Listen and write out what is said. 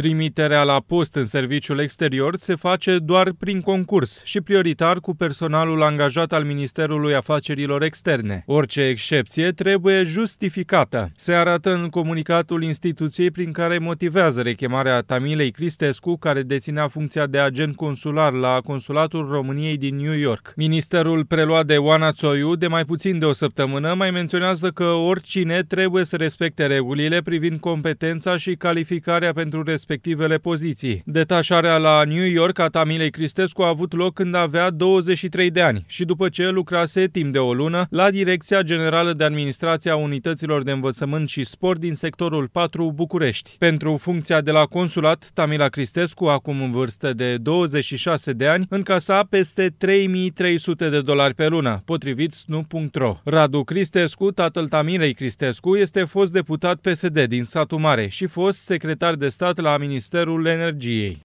Trimiterea la post în serviciul exterior se face doar prin concurs și prioritar cu personalul angajat al Ministerului Afacerilor Externe. Orice excepție trebuie justificată. Se arată în comunicatul instituției prin care motivează rechemarea Tamilei Cristescu, care deținea funcția de agent consular la Consulatul României din New York. Ministerul preluat de Oana Țoiu de mai puțin de o săptămână mai menționează că oricine trebuie să respecte regulile privind competența și calificarea pentru respectivele poziții. Detașarea la New York a Tamilei Cristescu a avut loc când avea 23 de ani și după ce lucrase timp de o lună la Direcția Generală de Administrație a Unităților de Învățământ și Sport din sectorul 4 București. Pentru funcția de la consulat, Tamila Cristescu, acum în vârstă de 26 de ani, încasa peste $3.300 pe lună, potrivit snu.ro. Radu Cristescu, tatăl Tamilei Cristescu, este fost deputat PSD din Satu Mare și fost secretar de stat la Ministerul Energiei.